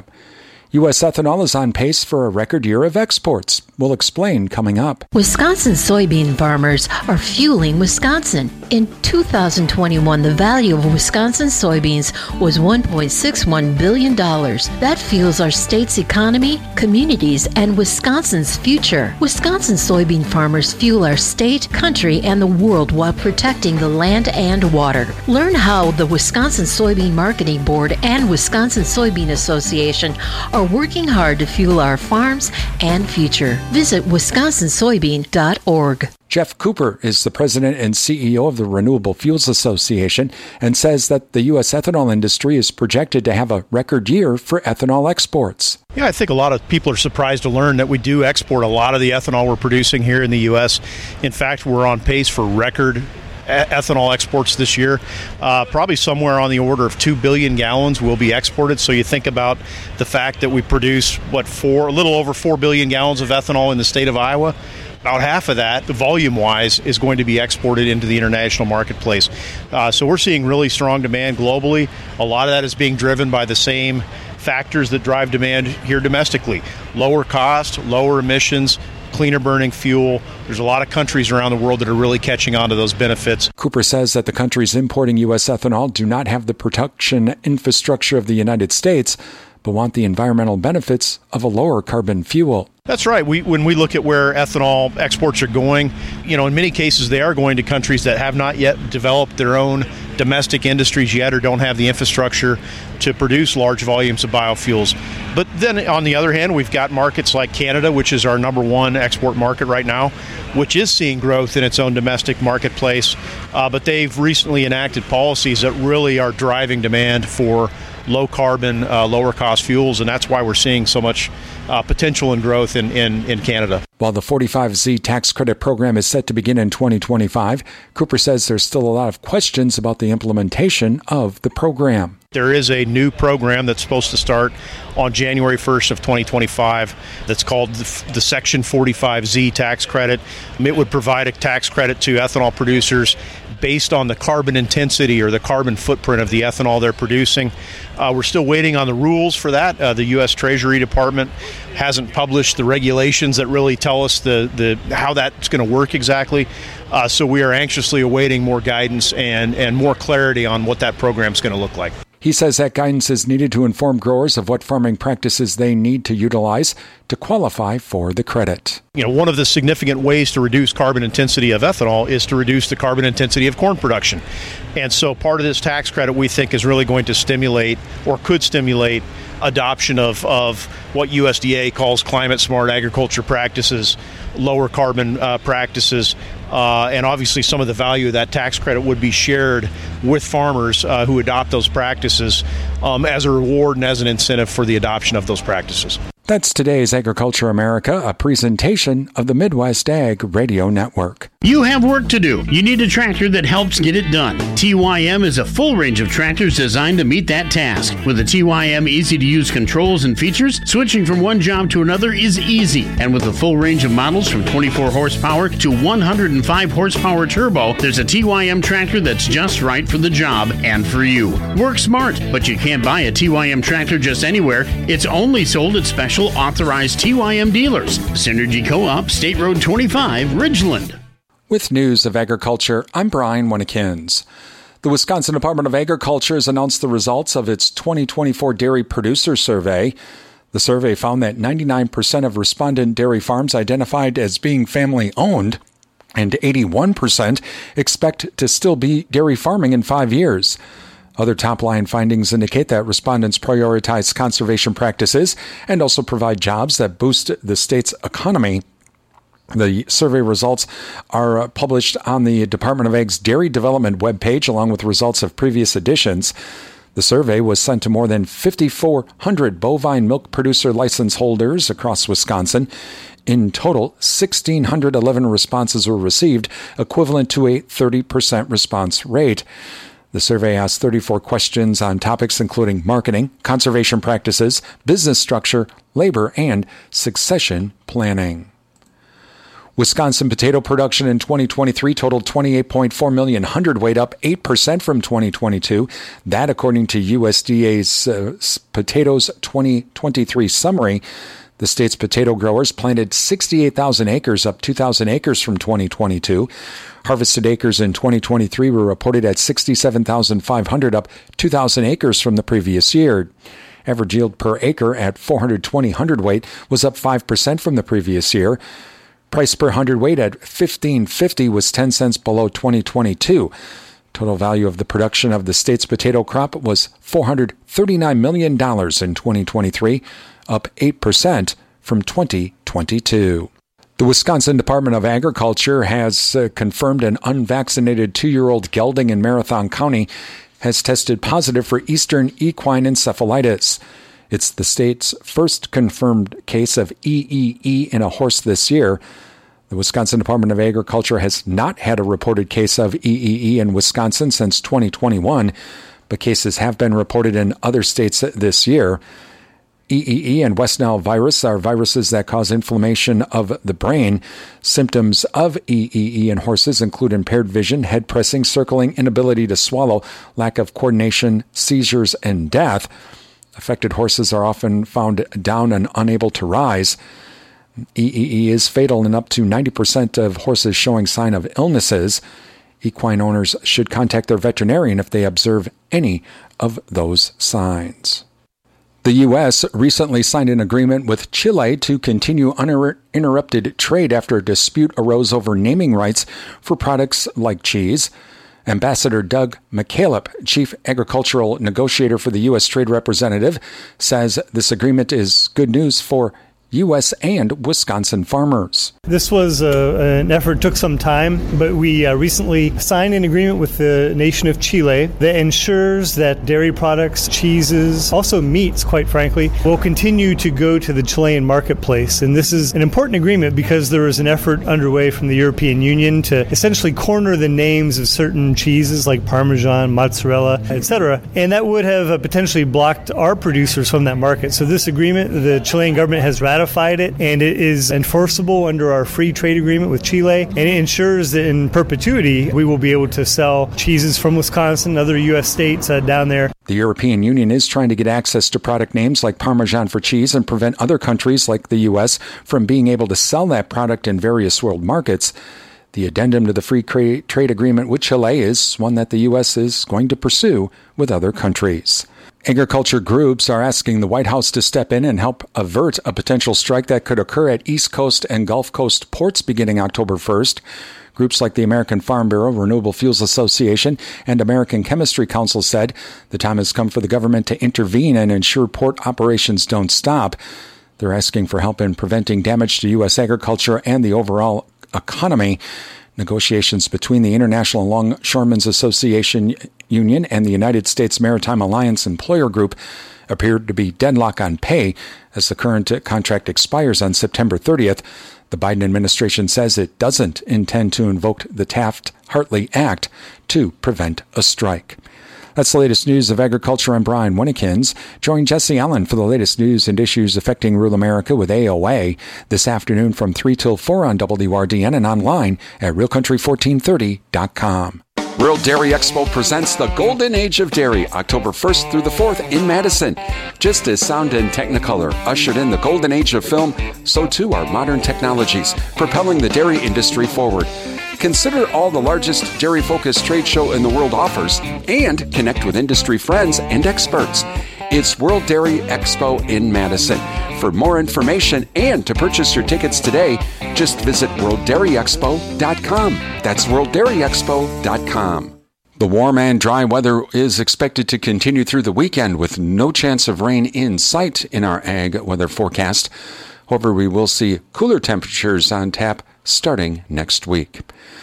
U S ethanol is on pace for a record year of exports. We'll explain coming up. Wisconsin soybean farmers are fueling Wisconsin. In two thousand twenty-one, the value of Wisconsin soybeans was one point six one billion dollars. That fuels our state's economy, communities, and Wisconsin's future. Wisconsin soybean farmers fuel our state, country, and the world while protecting the land and water. Learn how the Wisconsin Soybean Marketing Board and Wisconsin Soybean Association are working hard to fuel our farms and future. Visit wisconsin soybean dot org. Jeff Cooper is the president and C E O of the Renewable Fuels Association and says that the U S ethanol industry is projected to have a record year for ethanol exports. Yeah, I think a lot of people are surprised to learn that we do export a lot of the ethanol we're producing here in the U S. In fact, we're on pace for record ethanol exports this year. Uh, probably somewhere on the order of two billion gallons will be exported. So you think about the fact that we produce, what, four, a little over four billion gallons of ethanol in the state of Iowa. About half of that, volume-wise, is going to be exported into the international marketplace. Uh, so we're seeing really strong demand globally. A lot of that is being driven by the same factors that drive demand here domestically. Lower cost, lower emissions, cleaner burning fuel. There's a lot of countries around the world that are really catching on to those benefits. Cooper says that the countries importing U S ethanol do not have the production infrastructure of the United States, but want the environmental benefits of a lower carbon fuel. That's right. We, when we look at where ethanol exports are going, you know, in many cases they are going to countries that have not yet developed their own domestic industries yet or don't have the infrastructure to produce large volumes of biofuels. But then on the other hand, we've got markets like Canada, which is our number one export market right now, which is seeing growth in its own domestic marketplace. Uh, but they've recently enacted policies that really are driving demand for low carbon, uh, lower cost fuels, and that's why we're seeing so much uh, potential and growth in, in, in Canada. While the forty-five Z tax credit program is set to begin in twenty twenty-five, Cooper says there's still a lot of questions about the implementation of the program. There is a new program that's supposed to start on January first of twenty twenty-five that's called the, the Section forty-five Z tax credit. It would provide a tax credit to ethanol producers based on the carbon intensity or the carbon footprint of the ethanol they're producing. Uh, we're still waiting on the rules for that. Uh, the U S Treasury Department hasn't published the regulations that really tell us the, the how that's going to work exactly. Uh, so we are anxiously awaiting more guidance and, and more clarity on what that program is going to look like. He says that guidance is needed to inform growers of what farming practices they need to utilize to qualify for the credit. You know, one of the significant ways to reduce carbon intensity of ethanol is to reduce the carbon intensity of corn production. And so part of this tax credit, we think, is really going to stimulate or could stimulate adoption of, of what U S D A calls climate smart agriculture practices, lower carbon uh, practices, uh, and obviously some of the value of that tax credit would be shared with farmers uh, who adopt those practices um, as a reward and as an incentive for the adoption of those practices. That's today's Agriculture America, a presentation of the Midwest Ag Radio Network. You have work to do. You need a tractor that helps get it done. T Y M is a full range of tractors designed to meet that task. With the T Y M easy-to-use controls and features, switching from one job to another is easy. And with a full range of models from twenty-four horsepower to one hundred five horsepower turbo, there's a T Y M tractor that's just right for the job and for you. Work smart, but you can't buy a T Y M tractor just anywhere. It's only sold at special authorized T Y M dealers. Synergy Co-op, State Road twenty-five, Ridgeland. With news of agriculture, I'm Brian Winnekins. The Wisconsin Department of Agriculture has announced the results of its twenty twenty-four Dairy Producer Survey. The survey found that ninety-nine percent of respondent dairy farms identified as being family-owned, and eighty-one percent expect to still be dairy farming in five years. Other top-line findings indicate that respondents prioritize conservation practices and also provide jobs that boost the state's economy. The survey results are published on the Department of Ag's Dairy Development webpage, along with results of previous editions. The survey was sent to more than five thousand four hundred bovine milk producer license holders across Wisconsin. In total, one thousand six hundred eleven responses were received, equivalent to a thirty percent response rate. The The survey asked thirty-four questions on topics including marketing, conservation practices, business structure, labor, and succession planning. Wisconsin potato production in twenty twenty-three totaled twenty-eight point four million hundredweight, up eight percent from twenty twenty-two. That, according to U S D A's uh, Potatoes twenty twenty-three summary. The state's potato growers planted sixty-eight thousand acres, up two thousand acres from twenty twenty-two. Harvested acres in twenty twenty-three were reported at sixty-seven thousand five hundred, up two thousand acres from the previous year. Average yield per acre at four hundred twenty hundredweight was up five percent from the previous year. Price per hundredweight at fifteen fifty was ten cents below twenty twenty-two. Total value of the production of the state's potato crop was four hundred thirty-nine million dollars in twenty twenty-three, up eight percent from twenty twenty-two. The Wisconsin Department of Agriculture has uh, confirmed an unvaccinated two-year-old gelding in Marathon County has tested positive for Eastern equine encephalitis. It's the state's first confirmed case of E E E in a horse this year. The Wisconsin Department of Agriculture has not had a reported case of E E E in Wisconsin since twenty twenty-one, but cases have been reported in other states this year. E E E and West Nile virus are viruses that cause inflammation of the brain. Symptoms of E E E in horses include impaired vision, head pressing, circling, inability to swallow, lack of coordination, seizures, and death. Affected horses are often found down and unable to rise. E E E is fatal in up to ninety percent of horses showing sign of illnesses. Equine owners should contact their veterinarian if they observe any of those signs. The U S recently signed an agreement with Chile to continue uninterrupted trade after a dispute arose over naming rights for products like cheese. Ambassador Doug McCaleb, chief agricultural negotiator for the U S Trade Representative, says this agreement is good news for U S and Wisconsin farmers. This was uh, an effort, took some time, but we uh, recently signed an agreement with the nation of Chile that ensures that dairy products, cheeses, also meats, quite frankly, will continue to go to the Chilean marketplace. And this is an important agreement because there is an effort underway from the European Union to essentially corner the names of certain cheeses like Parmesan, mozzarella, et cetera. And that would have uh, potentially blocked our producers from that market. So this agreement, the Chilean government has ratified ratified it, and it is enforceable under our free trade agreement with Chile, and it ensures that in perpetuity we will be able to sell cheeses from Wisconsin and other U S states uh, down there. The European Union is trying to get access to product names like Parmesan for cheese and prevent other countries like the U S from being able to sell that product in various world markets. The addendum to the free trade agreement with Chile is one that the U S is going to pursue with other countries. Agriculture groups are asking the White House to step in and help avert a potential strike that could occur at East Coast and Gulf Coast ports beginning October first. Groups like the American Farm Bureau, Renewable Fuels Association, and American Chemistry Council said the time has come for the government to intervene and ensure port operations don't stop. They're asking for help in preventing damage to U S agriculture and the overall economy. Negotiations between the International Longshoremen's Association Union and the United States Maritime Alliance Employer Group appeared to be deadlock on pay as the current contract expires on September thirtieth. The Biden administration says it doesn't intend to invoke the Taft-Hartley Act to prevent a strike. That's the latest news of agriculture. I'm Brian Winnekins. Join Jesse Allen for the latest news and issues affecting rural America with A O A this afternoon from three till four on W R D N and online at real country fourteen thirty dot com. World Dairy Expo presents the Golden Age of Dairy, October first through the fourth in Madison. Just as sound and Technicolor ushered in the Golden Age of film, so too are modern technologies, propelling the dairy industry forward. Consider all the largest dairy-focused trade show in the world offers and connect with industry friends and experts. It's World Dairy Expo in Madison. For more information and to purchase your tickets today, just visit world dairy expo dot com. That's world dairy expo dot com. The warm and dry weather is expected to continue through the weekend with no chance of rain in sight in our ag weather forecast. However, we will see cooler temperatures on tap starting next week.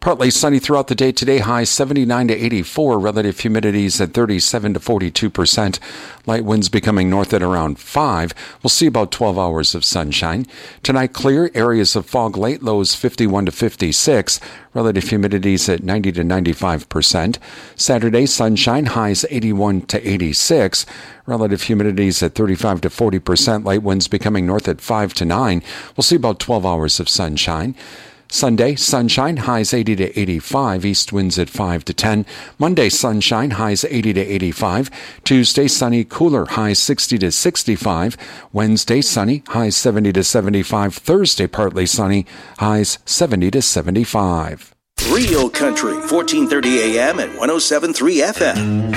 Partly sunny throughout the day today, highs seventy-nine to eighty-four, relative humidities at thirty-seven to forty-two percent. Light winds becoming north at around five. We'll see about twelve hours of sunshine. Tonight, clear, areas of fog late, lows fifty-one to fifty-six. Relative humidities at ninety to ninety-five percent. Saturday, sunshine, highs eighty-one to eighty-six. Relative humidities at thirty-five to forty percent. Light winds becoming north at five to nine. We'll see about twelve hours of sunshine. Sunday, sunshine, highs eighty to eighty-five, east winds at five to ten. Monday, sunshine, highs eighty to eighty-five. Tuesday, sunny, cooler, highs sixty to sixty-five. Wednesday, sunny, highs seventy to seventy-five. Thursday, partly sunny, highs seventy to seventy-five. Real Country, fourteen thirty A M and one oh seven point three F M.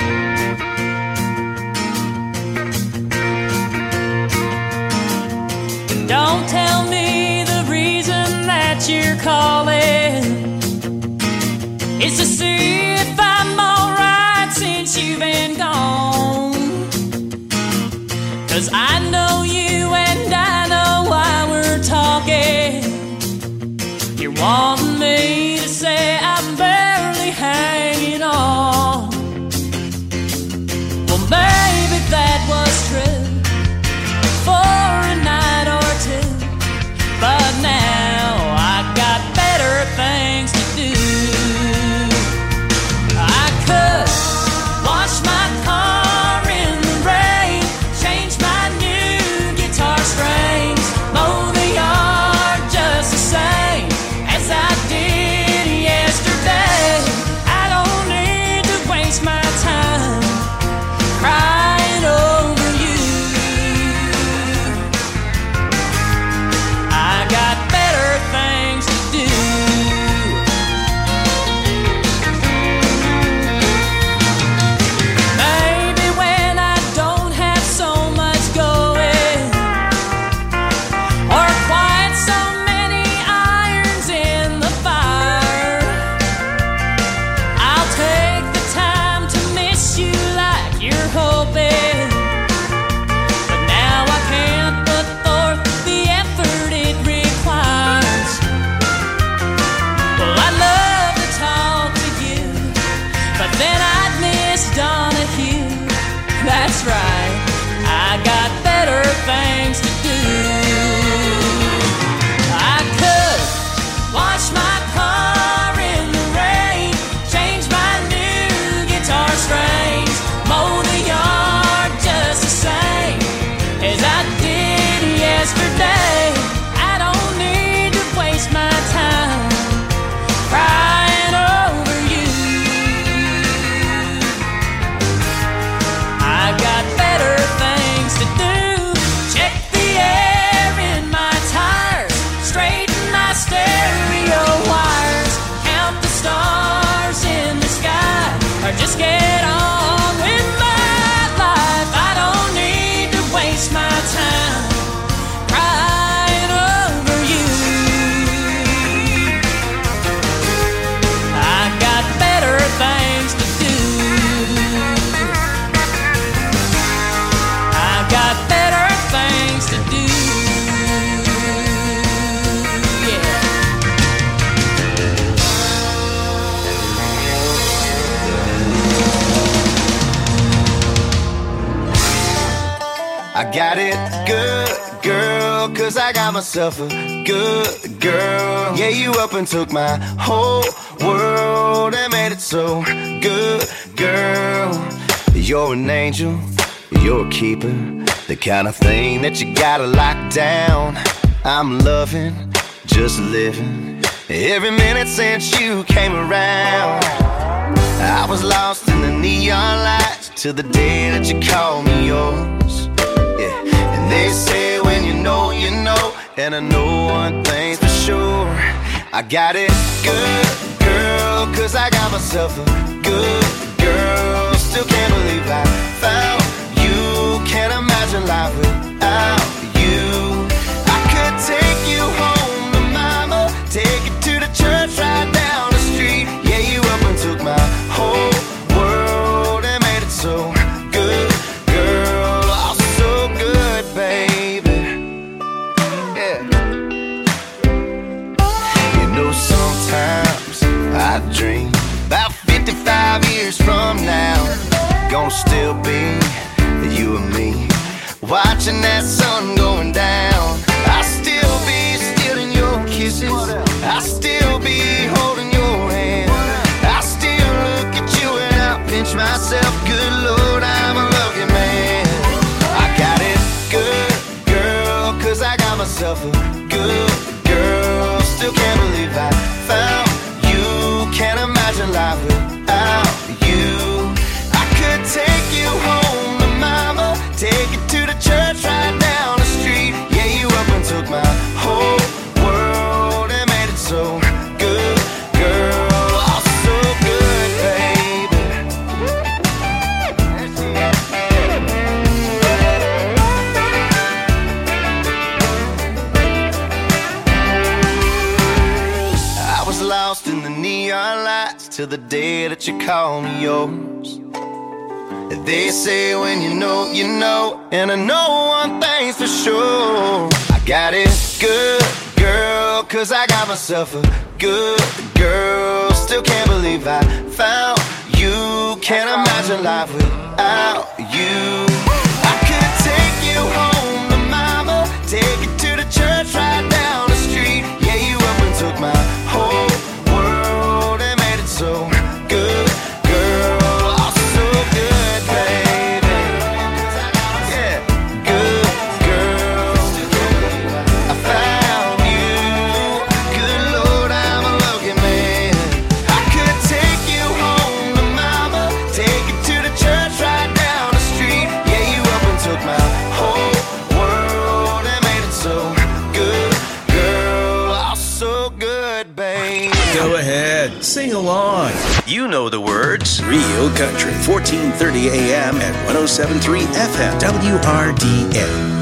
Don't tell me the reason that you're calling is to see if I'm alright since you've been gone. 'Cause I know you and I know why we're talking. You're wanting me to say I'm barely hanging on. Well, maybe that was true for a night or two, but now I got better things to do. I could wash my car in the rain, change my new guitar strings, mow the yard just the same as I did yesterday. I don't need to waste my time crying over you. I got better things to do. Maybe when I don't have so much going, or quite so many irons in the fire, I'll take the time to miss you like you're hoping. But now I can't put forth the effort it requires. Well, I'd love to talk to you, but then I'd miss Donahue. That's right, I got better things to do. I could wash my car in the rain, change my new guitar strings, mow the yard just the same as I did yesterday. I don't need to waste my time crying over you. I got better things to do. Check the air in my tires, straighten my stereo wires, count the stars in the sky, or just get on with my life. I don't need to waste my time crying over you. I got better things to do. I got better things to do. Yeah. I got it good, girl, 'cause I got myself a good girl. Yeah, you up and took my whole world and made it so good, girl. You're an angel, you're a keeper, the kind of thing that you gotta lock down. I'm loving, just living, every minute since you came around. I was lost in the neon lights till the day that you called me yours. Yeah, and they say when you know, you know, and I know one thing's for sure. I got it good, girl, 'cause I got myself a good girl. Still can't believe I found you, can't imagine life without you. I could take you home to mama, take you to the church right down the street. Yeah, you up and took my whole world and made it so good, girl. Oh, so good, baby. Yeah. You know sometimes I watching that sun going down. I still be stealing your kisses. I still be holding your hand. I still look at you and I pinch myself. Good Lord, I'm a lucky man. I got it good, girl, cause I got myself a good girl. Still can't believe I found you. Can't imagine life without you. I could take you home to mama, take you to the church right down the street. Yeah, you up and took my whole world and made it so good, girl. Oh, so good, baby. I was lost in the neon lights till the day that you called me yours. They say when you know, you know, and I know one thing's for sure. I got it good, girl, cause I got myself a good girl. Still can't believe I found you. Can't imagine life without you. I could take you home to mama, take you to the church right down the street. Yeah, you up and took my whole world and made it so good, girl. Oh, so good, baby. Yeah, good girl. I found you. Good Lord, I'm a lucky man. I could take you home to mama, take you to the church right down the street. Yeah, you up and took my whole world and made it so good, girl. Oh, so good, baby. Go ahead, sing along. You know the words. Real Country, fourteen thirty A M at one oh seven point three F M, W R D A.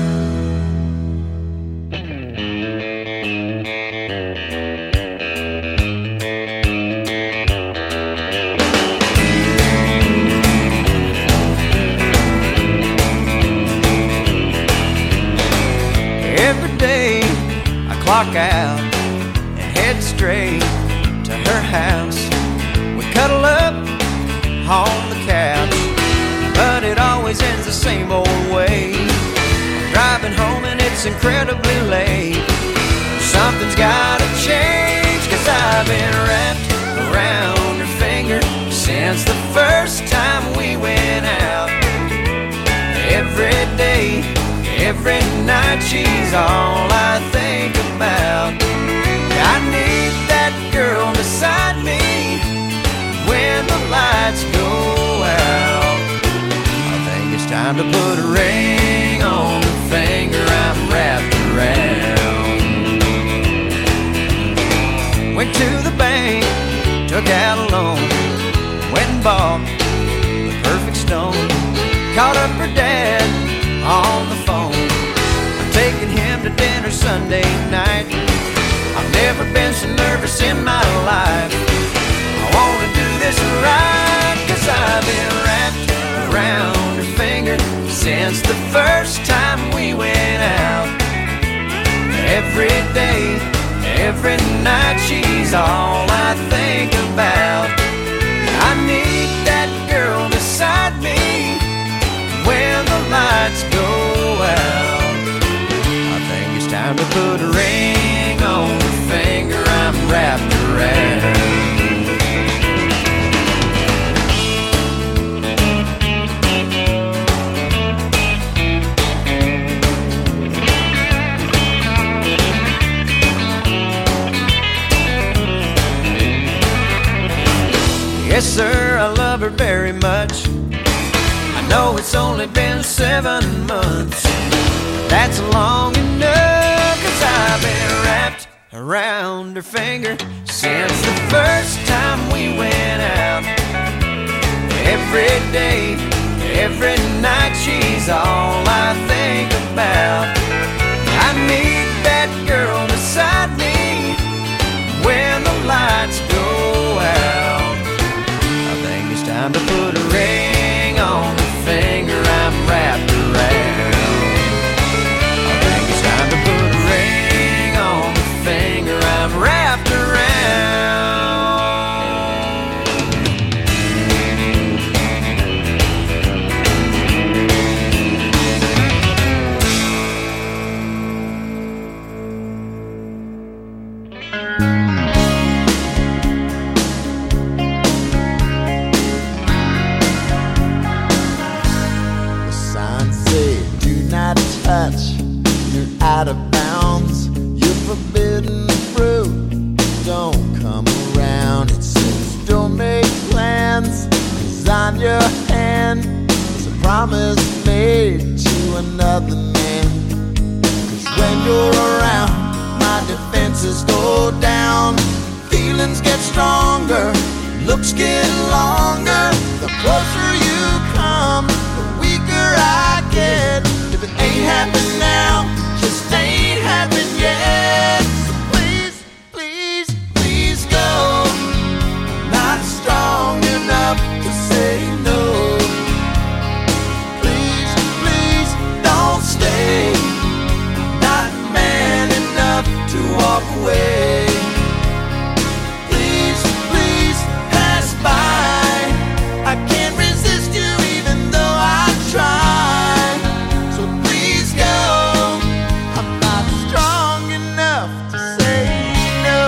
Every day I clock out and head straight to her house. We cuddle up on the couch, but it always ends the same old way. I'm driving home and it's incredibly late. Something's gotta change, cause I've been wrapped around her finger since the first time we went out. Every day, every night, she's all I think about. I need that girl beside me when the lights go out. I think it's time to put a ring on the finger I'm wrapped around. Went to the bank, took out a loan, went and bought the perfect stone. Called up her dad on the phone. I'm taking him to dinner Sunday night. I've never been so nervous in my life. I wanna do this right, cause I've been wrapped around her finger since the first time we went out. Every day, every night, she's all I think about. I need that girl beside me when the lights go out. I think it's time to put a ring on the finger I'm wrapped around. Yes, sir, I love her very much. I know it's only been seven months, but that's long enough, cause I've been wrapped around her finger since the first time we went out. Every day, every night, she's all I think about. I need that girl beside me when the lights go out. I think it's time to put a ring on the finger I'm wrapped around. I think it's time to put a ring on the finger I'm wrapped around. forbidden fruit don't come around. It says don't make plans, 'cause on your hand is a promise made to another man. 'Cause when you're around, my defenses go down, feelings get stronger, looks get longer. The closer you come, the weaker I get. If it ain't happened now, just ain't happened yet. So please, please, please go. Not strong enough to say no. Please, please don't stay. Not man enough to walk away. Please, please pass by. I can't resist you even though I try. So please go. I'm not strong enough to say no.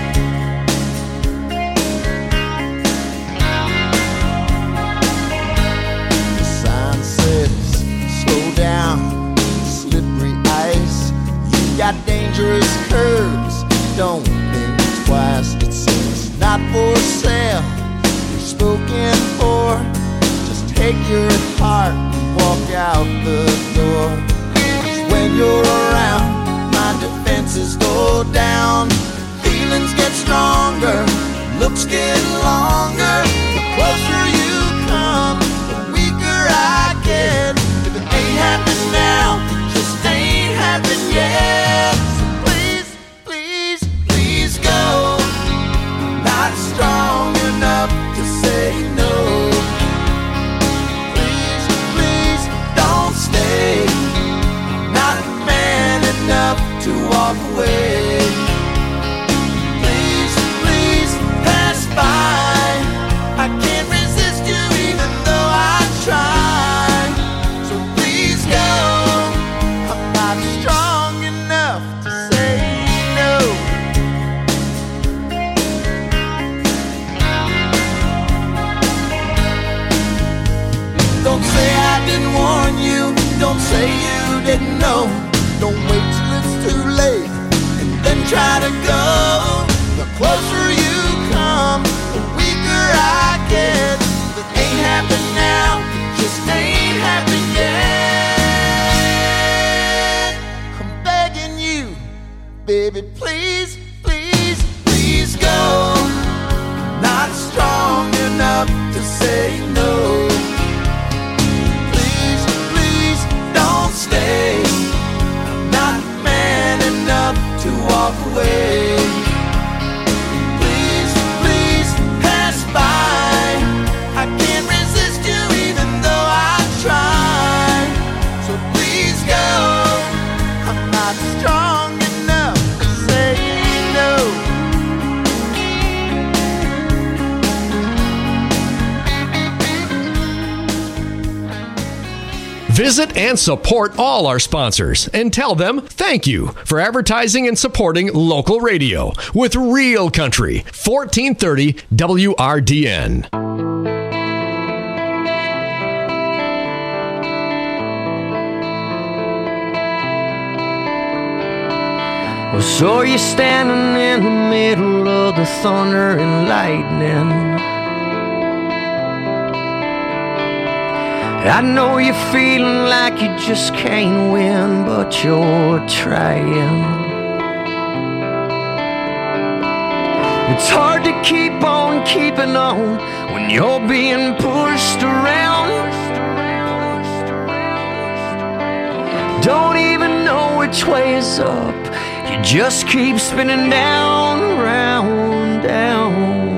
The sign says slow down, slippery ice. You got dangerous curves, don't think twice. It says not for sale, you're spoken for. Just take your heart and walk out the door. 'Cause when you're around, my defenses go down, feelings get stronger, looks get longer. The closer you come, the weaker I get. If it ain't happened now, just ain't happened yet. So please, please, please go. Not strong enough to say no. Please, please don't stay. Not man enough to walk away. Please, please pass by. I can't resist you even though I try. So please go. I'm not strong enough to say no. Don't say I didn't warn you. Don't say you didn't know. Don't wait till it's too late and then try to go. The closer you come, the weaker I get. If it ain't happened now, just ain't happened yet. I'm begging you, baby, please, please, please go. Not strong enough to say no. Please, please don't stay. Not man enough to walk away. Please, please pass by. I can't resist you even though I try. So please go. I'm not strong enough to say no. Visit and support all our sponsors and tell them thank you for advertising and supporting local radio with Real Country, fourteen thirty W R D N. Well, so you're standing in the middle of the thunder and lightning. I know you're feeling like you just can't win, but you're trying. It's hard to keep on keeping on when you're being pushed around. Don't even know which way is up. You just keep spinning down, round, down.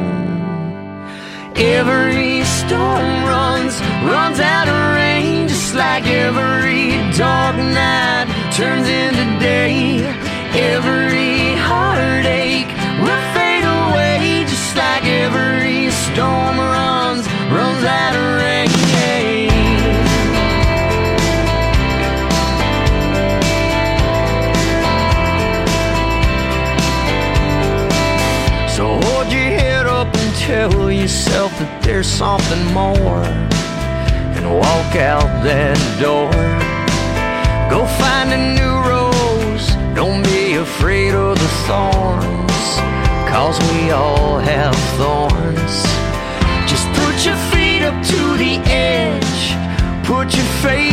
Every storm runs, runs out of rain, just like every dark night turns into day. Every heartache will fade away, just like every storm runs, runs out of rain. So hold your head up and tell yourself that there's something more, and walk out that door. Go find a new rose, don't be afraid of the thorns, 'cause we all have thorns. Just put your feet up to the edge, put your faith